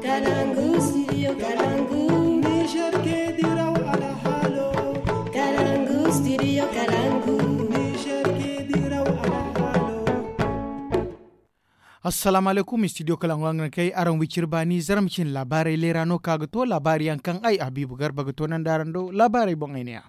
Kalangu, studio Kalangu. Niger ke diraw ala halo. Kalangu, studio Kalangu. Niger ke diraw ala halo. Assalamu alaikum studio Kalangu an kai aran wicir bani zaramcin labarai lerano kaga to labari yankan ai Habibu Garba ga to nan darando labarai bon ainiya.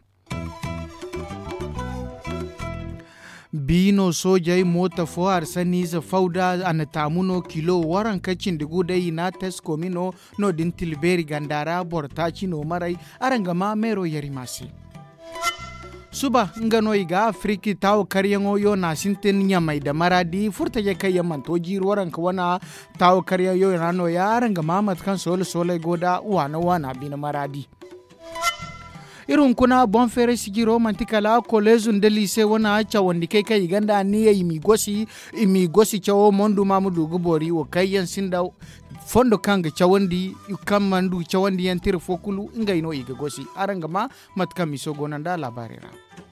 Bino sojai mota foar sani za fauda ana tamuno kilo waran kacin da gudai na tesko mino no din tilberi gandara bortaci no marai arangama mero yarimasi. Suba ngano iga Afriki tawo karyango yo na sintin nyamai da maradi furta ya kai yaman to jirwaran ka wana tawo karya yo rano ya arangama matkan sole goda wana bina maradi. Irin kuna bon fere sigiro mantikala kolezun da lise wana acha wandi kai ganda ni ya imi gosi chawo mondu mamudu gubori wa kayan sinda fondo kanga chawandi yukamandu chawandi yantir fokulu inga ino iga gosi arangama matka misogo nanda labarera.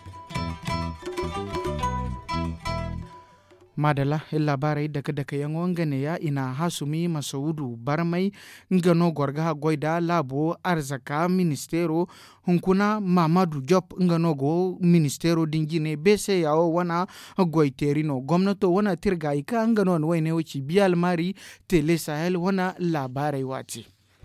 Madala labarai daga yango ngane ya ina hasumi masaudu barmai ngano gorga goida labo arzaka ministero hunkuna Mamadu Job ngano go ministero dingine bese yawo wana goiterino gwamnato wana tirgaika ngano nwaine wuci biyal mari tele sahel wana labarai wati.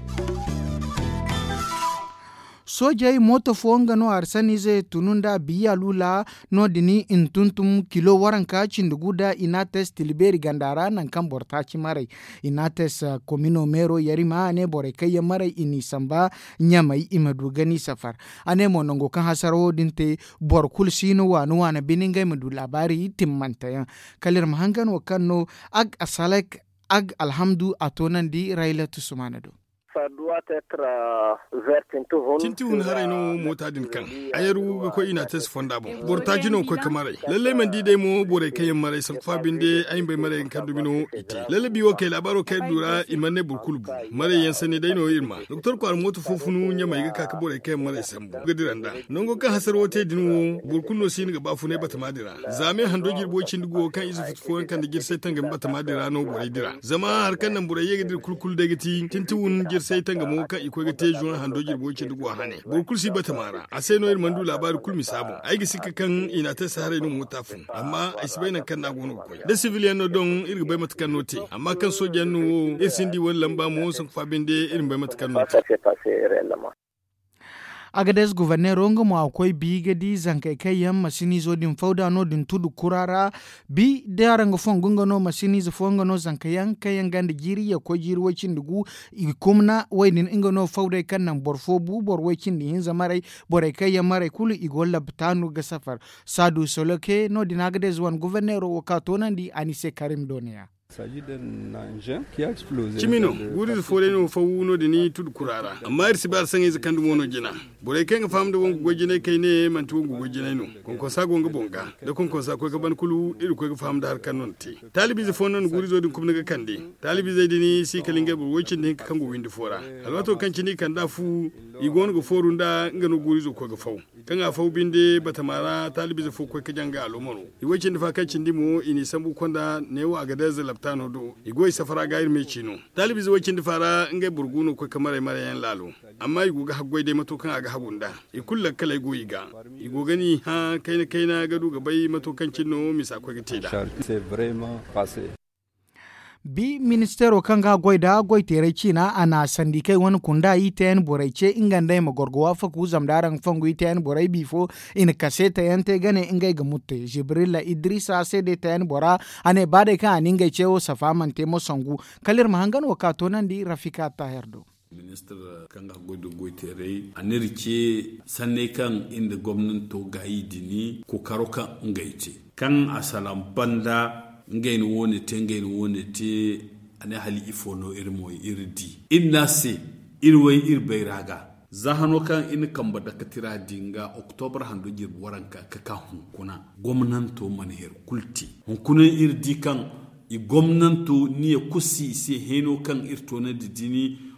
Sojai moto fonga no arsanize tununda biya lula no dini intuntum kilo waranka cinduguda inates tilberi gandara nan kan bortaci marai inates komino mero yarima ane borekaya marai ini samba nyamai imadugani safar ane monongo kan hasaro dinte borkul sino wana bininga imadu labari timmantaya kalir mahangan wakano ag asalek ag alhamdu atonandi raila tusumanado. Tintiwun haraino mota din kan ayaru ko ina tes fonda bon borta jino ko kamare lalle man di dai mo bore kayan mare san fa binde ayin bai mare kan dumino ite lalle biwo kai labaro kai dura imanne burkulbu mare yan sane dai no irma doktor ko moto fufunu nya mai ga ka bore kayan mare sambu gadiranda nongo kan hasar wote dinu burkulno sin ga bafu ne bata madira zame hando girbocin dugo kan izu futfo kan da girsai tanga bata madira no bore dira zama harkan nan bore yega dir kulkul daga tintiwun sai tanga mo ka iko ga tejun hando girboci dugu hane burkul si bata mara a sai noyar mandu labari kulmi sabon ai gi sika kan ina ta sare no mutafun amma isbai nan kan nagono ko da civilian no don irga bai matakan note amma kan sojan no isindi wallan ba mo sun fa binde irin bai matakan note. Agades gouverneur mo akwai bi gadi zankai kai yan masini zo din fauda no din tudu kurara bi daranga fongunga no masini zo fonga no zankai yan kayan ganda jiri ya ko jiri wacin dugu ikumna wainin inga no fauda kan nan borfo bu bor wacin din zamarai borai kai yan marai kulu igolla btanu ga safar sadu soloke no din agades wan gouverneur o ka tonandi Anise Karim Donia. Chimino, guri fole no fawuno dini tudu kurara. Amma irsi bar sange zakandu mono jina. Bore kenga famde wongu gojine kayne mantu wongu gojine no. Konko sago nga bonga. Da konko sa ko gaban kulu iru ko famde har kanonti. Talibi ze fonon guri zo din kumna ga kande. Talibi ze dini si kalinga bu wocin din kango windi fora. Alwato kancini kanda fu igon go forunda ngano guri zo ko ga faw. Kanga faw binde batamara talibi ze fo ko kajanga alomoro. Iwocin fa kancin dimo ini sambu konda newa aga zalab tano do igoi safara gair me chino talibi zo wakin fara ngai burguno ko kamar mare yan lalo amma igu ga haggoi dai matokan aga hagunda ikulla kala igo iga igo gani ha kaina gadu ga bai matokan cinno misa ko giteda c'est vraiment passé. Bi ministero kanga goida goitere china ana sandike wani kunda iten boraice inganda ma gorgowa faku zamdaran fangu iten borai bifo in kaseta yante gane ingai ga mutte Jibrila Idrisa sede ten bora ane bade ka aningai cheo safaman temo songu kalir mahangan wakato nandi Rafika Taherdo. Minister kanga godo goitere anirce sanne kan inda gwamnato gayi dini ko karoka ngaice kan asalam banda ngain woni te ane hali ifono irmo irdi inna se irway irbayraga zahano kan in kamba da katira dinga oktober hando jir waranka kaka hunkuna gomnanto manher kulti hunkuna irdi kan i gomnanto ni kusi se heno kan irtona didini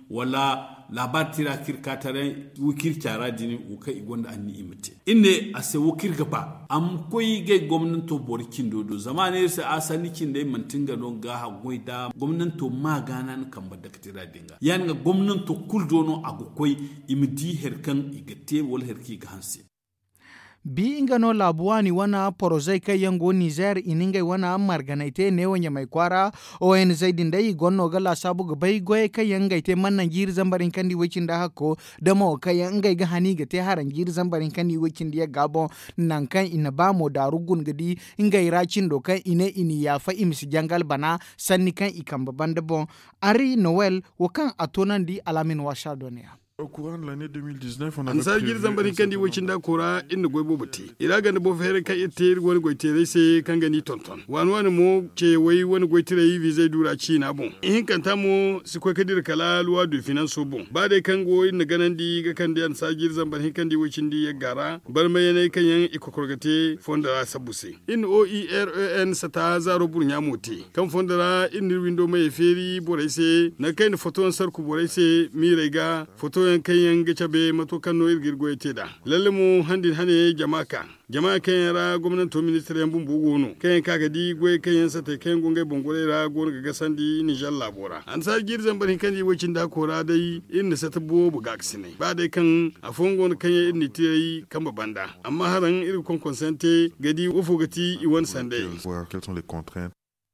wala labar tira kirkatare wukir cara dini uka igonda anni imite inne ase wukir gaba am koyi ga gwamnato borkin dodo zamane sai asani kin dai mantinga don ga ha goida gwamnato magana kan badda katira dinga yan ga gwamnato kuldono agukoi imidi herkan igate wal herki ga hansi bi ingano labuani wana porozai kai yango Niger iningai wana marganaite ne wanya mai kwara ON zaidin dai gonno gala sabu ga bai goye kai yangai te mannan gir zambarin kandi wicin da hako da mo kai yangai ga hani ga te haran gir zambarin kandi wicin da gabo nan kan ina ba mo darugun gadi ingai racin do kan ine ini ya fa imsi jangal bana sanni kan ikan baban da bon Ari Noel wakan atonan di alamin washa donia. Au courant de l'année 2019, on a ansar gir zambari kandi wacin da kora inda goibo bati ira ga bo fere kai ite wani goitere sai kan gani tonton wani mo ce wai wani goitere yi visa dura ci na bon in kan ta mo su ko kadir kala luwa du finance bon ba dai kan go inda ganan di ga kan da ansar gir zambari kandi wacin di ya gara bar mai ne kan yan ikokorgate fonda sabuse in OERN sata zaro burnya moti kan fonda in window mai feri borai sai na kai ni foton sarku borai sai mi rega foto kayan gace be mato kano irgirgo ya da lalle mu handin hane jama'a kayan ra gwamnati ministry yan bumbu gono kayan kaga di goy kayan sa te kayan gongai bongore ra gon ga sandi Niger labora an sa girzan bari kan wacin da kora dai inda sa tabo buga aksine ba dai kan afon gon kayan inni tiri kan banda amma haran irin kon consente gadi ofogati iwan sande quelles sont les contraintes.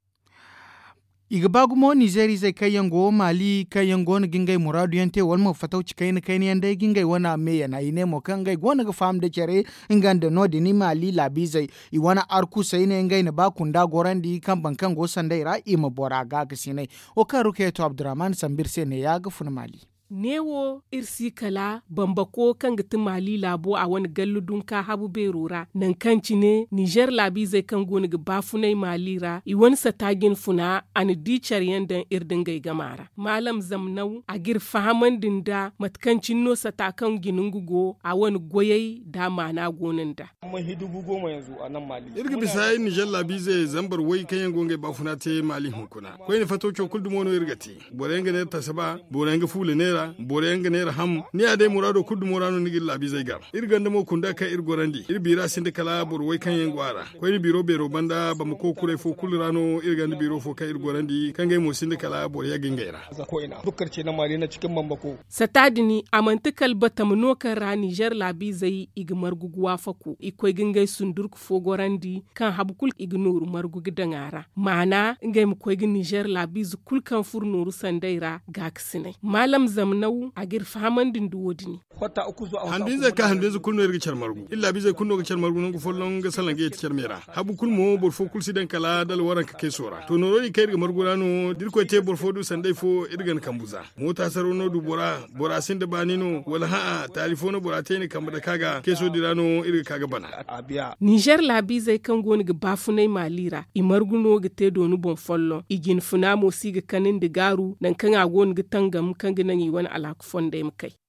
Igabagumo Nigeri zai kai yango Mali kai yango na gingai muradu yante walmo fatauci kai ni yanda gingai wana meya na ine mo kangai gona ga fam da kere inganda no ni Mali labi zai i wana arku sai ne ngai na bakunda gorandi kan bankan go sandai ra ima bora ga kasine o karuke to Abdurrahman Sambir se ne ya ga funa Mali newo irsi kala bambako kan gati Mali labo a wani galludun ka habu berora nan kanci ne Niger labi zai kan goni ga bafunai Malira i wani satagin funa ani dichar yandan irdin gai gamara malam zamnau a gir fahaman dinda matkancin no satakan ginin gugo a wani goyai da mana gonin da mun hidu gugo yanzu a nan Mali irga bisai Niger labi zai zambar wai kan yango ngai bafuna te Mali hunkuna ko ne fatocho kuldumono irgati borenga ne tasaba borenga fule ne bore yanga nera ham ni ade murado kuddu murano ni gilla bi zai gar irganda mo kunda ka irgorandi irbira sinde kala bor way kan yengwara ko ni biro bero banda ba ko kure fo kulrano irganda biro fo ka irgorandi kan gay mo sinde kala bor ya gingaira ko ina dukkar ce na Mali na cikin mambako satadini amantikal batamno kan ra Niger labi zai igmar guguwa fako ikoy gingai sundurku fo gorandi kan habkul ignuru margugi dangara mana ngai mu koy Niger labi zu kul kan furnuru sandaira gaksine malam zamnau a gir faman din duwodini wata uku zuwa handin zai ka handin zu kunno irgi charmargu illa bi zai kunno ga charmargu nan follon ga salange ta charmera habu kulmo bor fo kul sidan kala dal waran ka kesora to no roni kai irga margurano dirko te bor fo du sandai fo irgan kambuza mota sarono du bora sin da banino wala ha telefono bora te ne kamba da kaga keso dirano irga kaga bana abiya Niger labi zai kan goni ga bafunai Malira i marguno ga te donu bon follo igin funa mo siga kanin da garu nan kan a goni ga tangam kan nan yi wani alakufon da ya kai.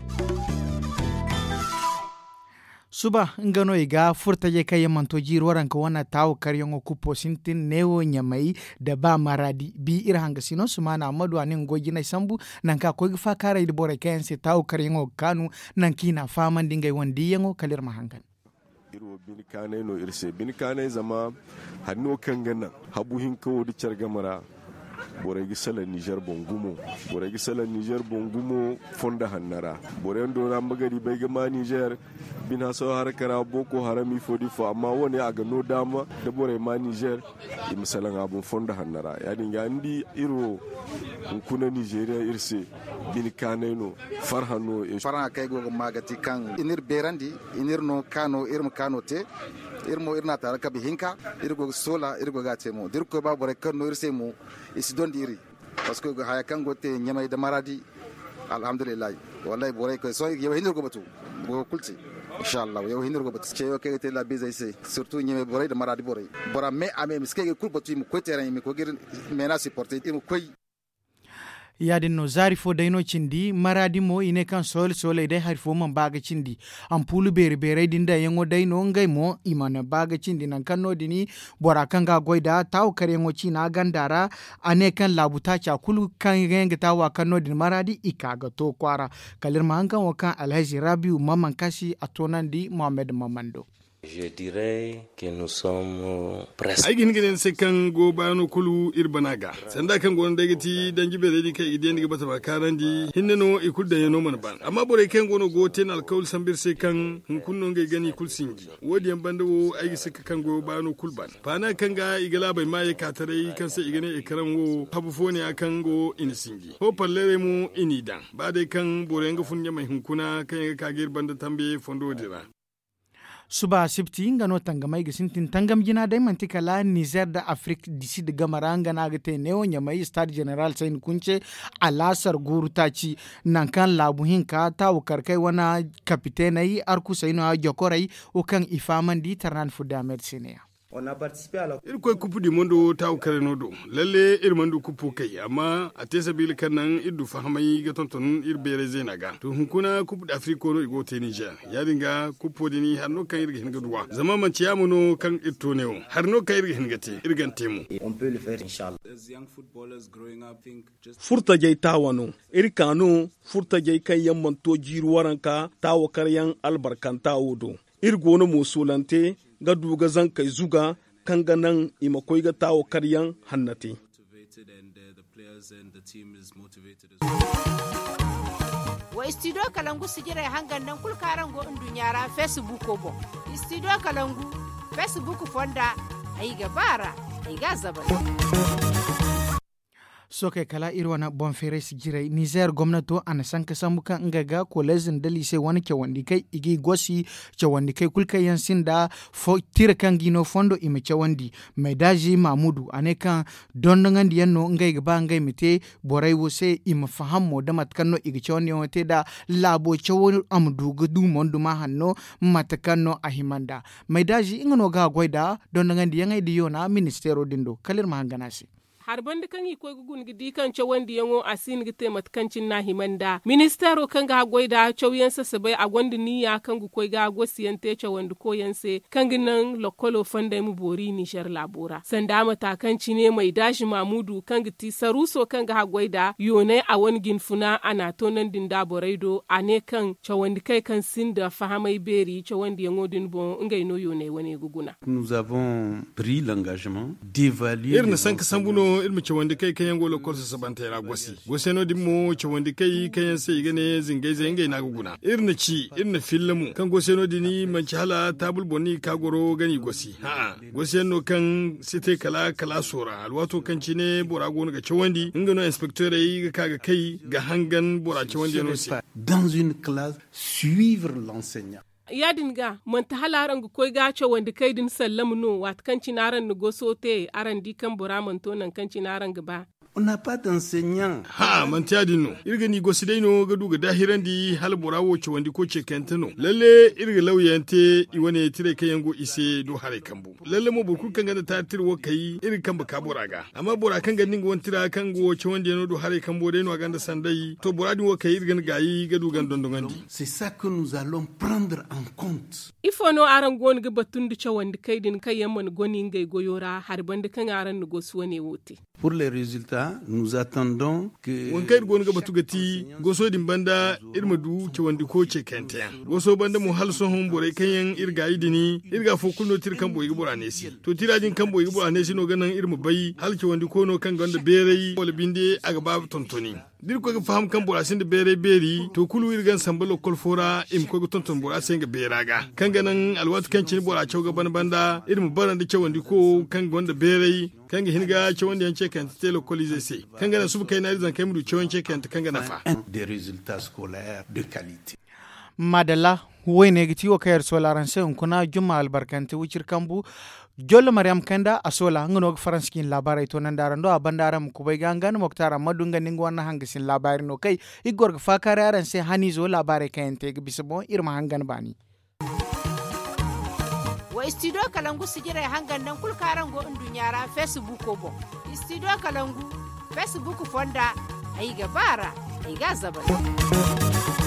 Suba ngano iga furta je kai manto jirwaran ka wana tawo karyon okupo sintin newo nyamai da ba maradi bi irhanga sino sumana amadu anin gogi na sambu nan ka ko fa kara idi bore kayan se tawo karyon kanu nan kina faman dingai wandi yango kalir mahangan iro binikane no irse binikane zama hanno kan ganna habu hin ko di chargamara boregi sala Niger bongumo fonda hannara borendo na magari bai gama Niger bina so harkara boko harami fodi fo amma woni aga no dama da bore ma Niger i misalan abun fonda hannara yani ngandi iro kuna Nigeria irse bin kaneno farhano e farana kay go magati kan inir berandi inir no kano irm kano te irmo irna tara kabi hinka irgo sola irgo gatemo dirko ba bore kan no irse mo isi don diri parce que haya kan gote nyamay da maradi alhamdulillah wallahi bore ko so yew hinir go batu go kulti inshallah yew hinir go batu ce yo kay te la bizay se surtout nyamay bore da maradi bora me ame miske kul batu mu ko terrain mi ko gir mena supporter mu koy yadin no zari fo dayno cindi maradi mo ine kan sol dai har fo man baga cindi ampulu bere dinda yango dayno ngay mo imana baga cindi nan kan no dini bora kan ga goida taw kare ngo cina gandara ane kan labuta cha kulu kan genga tawa kan no din maradi ikaga to kwara kalir mahangan wakan Alhaji Rabiu Maman Kashi atonandi Mohamed Mamando. Je dirais que nous sommes presque. Ai gin se kan go banu kulu irbanaga. Sanda kan gon dagiti dangi be dedi kai idan diga bata bakarandi hinneno ikudda yano man ban. Amma bore kan gono go ten alkaul sambir se kan kunno ngai gani kul singi. Wodi yan banda wo ai se kan go banu kulban. Pana kan ga igala bai mai katare kan se igane ikran wo habu foni akan go in singi. Ho pallere mu inidan. Ba dai kan bore nga funya mai hunkuna kan ka gir banda tambe fondo dira. Suba sibti ngano tangamai gisintin tangam jina dai mantikala Niger da Afrique disi de gamaranga na gate neo nyamai Stade General Sain Kunce alasar gurutaci nan kan labuhin ka ta karkai wana kapitenai arku saino jokorai ukan ifaman di tarnan fuda medicine. On a participé à la irko kupu di mondo taw kare nodo lalle irmandu kupu kai amma a tesa bil kanan iddu fahamai ga tonton irbere zenaga to hunkuna kupu da afriko no igo te Niger ya dinga kupu dini har no kan irga hinga duwa zama man ciyamu no kan itto neo har no kan irga hinga te irgan temu on peut le faire inshallah. As young footballers growing up think just furta jay tawano irkano furta jay kan yamman to jiru waranka tawo karyan albarkanta wodo irgono musulante ga duga zan kai zuga kan ganan imakoi ga tawo karyan hannati. Wa studio Kalangu sigira hangan nan kulkaran go indunyara Facebook bo. Studio Kalangu Facebook fonda ai gabara ai ga zabal. Soke kala irwana bonfere sigirai Niger gwamnato ana sanka samuka ngaga kolezin dali sai wani kyawandi kai igi gosi kyawandi kai kulka yansin da tira kan gino fondo ime kyawandi mai daji Mamudu ane kan dondongan diyanno ngai gaba ngai mite borai wose ima fahammo da matkanno igi kyawandi wote da labo kyawon amdu gudu mondu ma hanno matkanno ahimanda mai daji ingano ga goida dondongan diyangai diyona ministero dindo kalir mahanganasi. harban da kan iko gugun gidi kan ce wanda yango asin gite matkancin na himanda ministero kan ga goida chauyen sa bai a gwanda niya kan gu koi ga gosiyan te ce wanda koyanse kan ginan lokolo fanda mu bori ni shar labora sanda matakanci ne mai dashi Mamudu kan giti saruso kan ga goida yone a wani ginfuna ana tonan din da boraido ane kan ce wanda kai kan sin da fahamai beri ce wanda yango din bon ngai no yone wani guguna. Nous avons pris l'engagement d'évaluer ilmu cewandi kai kayan golo korsa sabanta ira gosi no dimmo cewandi kai kayan sai gane zingai zingai na guguna irna ci irna fillamu kan gosi no dini manci hala tabul boni kagoro gani gosi gosi no kan site kala sora alwato kan ci ne bora gonu ga cewandi ingano inspecteur yi kaga kai ga hangan bora cewandi no si dans une classe suivre l'enseignant. Yadin ga manta halaran gu koi gacho wanda kai din sallamu no wat kanci naran no gosote aran di kan buraman to nan kanci naran gaba. On n'a pas d'enseignant. Ha manta dino irga ni gosidai no ga duga dahiran di hal burawo ce wandi ko ce kantano lalle irga lauyante iwane tire kayango ise do hare kambu lalle mo burku kan ga ta tirwo kai irga kan ba kaburaga amma bura kan ga ninga wantira kan go ce wandi no do hare kambo dai no ga da sandai to buradin wo kai irga gayi ga dugan dondongandi. C'est ça que nous allons prendre en compte. Ifo no aran gon ga batun da ce wandi kai din kai yamman goni ngai goyora har banda kan aran no gosuwa ne wote. Pour les résultats, nous attendons que wankai gon ga batugati goso din banda irmadu ce wandi ko ce kanta goso banda mu halso hon bore kayan irga idini irga fo kulno tir kan boyi bora ne si to tirajin kan boyi bora ne si no ganan irmu bai halki wandi ko no kan ganda berei wala binde aga babu tontoni dir ko faham kan bora sin da beri to kulu irgan sambalo kolfora im ko tonton bora sen ga beraga kan ganan alwatu kan cin bora cewa ban banda irmu baran da cewandi ko kan gonda berei kan ga hinga cewandi an ce kan telo kolize se kan ganan su kai na zan kai mu cewon ce kan kan gana fa des résultats scolaires de qualité. Madalla wene giti o kayar solaran sai kuna juma albarkante wucir kambu Jolo Mariam Kanda asola ngono Franskin labarai to nan darando abandaram kubai gangan moktara madunga ningo na hangisin labari no kai igor fakare aran se hanizo labare kayente bisabo irma hangan bani wa studio Kalangu sigira hangan nan kulkaran go indunyara Facebook bo studio Kalangu Facebook fonda ai ga bara ai ga zabar